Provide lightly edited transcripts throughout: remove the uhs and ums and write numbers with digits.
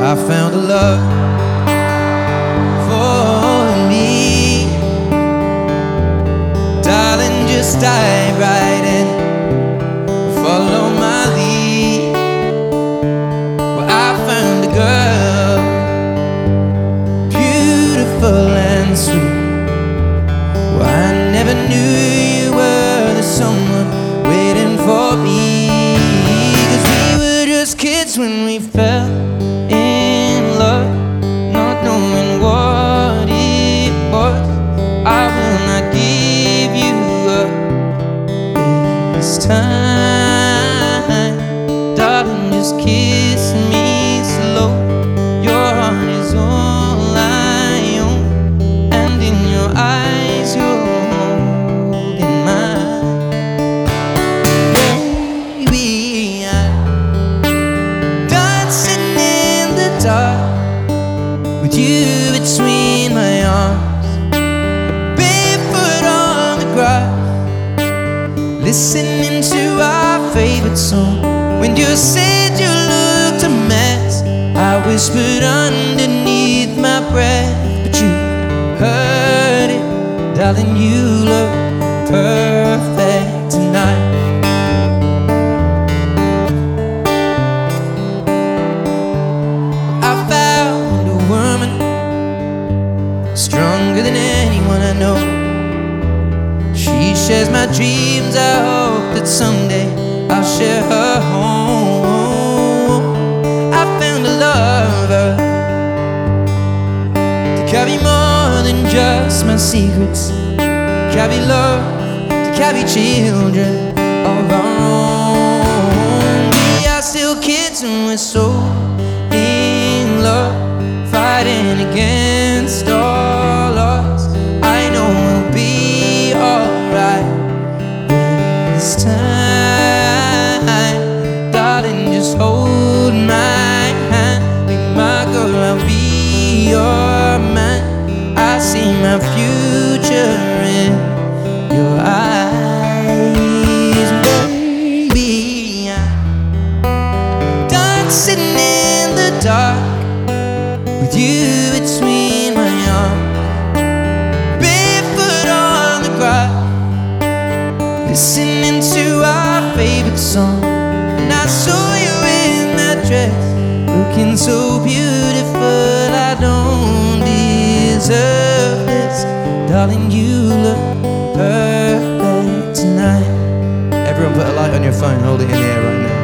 I found a love for me. Darling, just dive right in, follow my lead. Well, I found a girl, beautiful and sweet. Well, I never knew you were the someone waiting for me. 'Cause we were just kids when we fell in love, not knowing what it was. I will not give you up this time. Darling, just kiss me slow. Your heart is all I own, and in your eyes you're holding mine. Baby, I'm dancing in the dark with you between my arms, barefoot on the grass, listening to our favorite song. When you said you looked a mess, I whispered underneath my breath, but you heard it. Darling, you look perfect tonight. I found a woman stronger than anyone I know. She shares my dreams. I hope that someday I'll share her home. I found a lover to carry more than just my secrets, to carry love, to carry children of our own. We are still kids and we're so in love, fighting against all odds. I know we'll be alright this time. Darling, just hold my hand, be my girl, I'll be your man. I see my future in your eyes, baby. I'm dancing in the dark with you between my arms, barefoot on the grass, listening to our favorite song. And I saw you in that dress, looking so beautiful. I don't deserve this. Darling, you look perfect tonight. Everyone put a light on your phone, hold it in the air right now.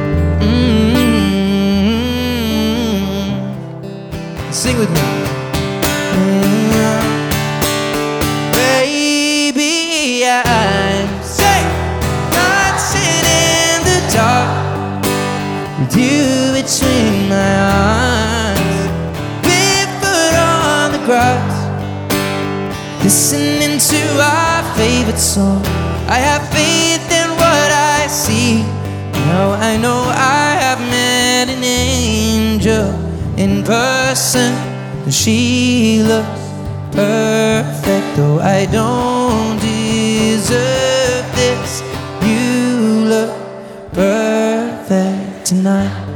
Sing with me. Baby, I'm dancing in the dark with you between my arms, barefoot on the grass, listening to our favorite song. I have faith in what I see. Now I know I have met an angel in person, and she looks perfect. Though I don't deserve this, you look perfect tonight.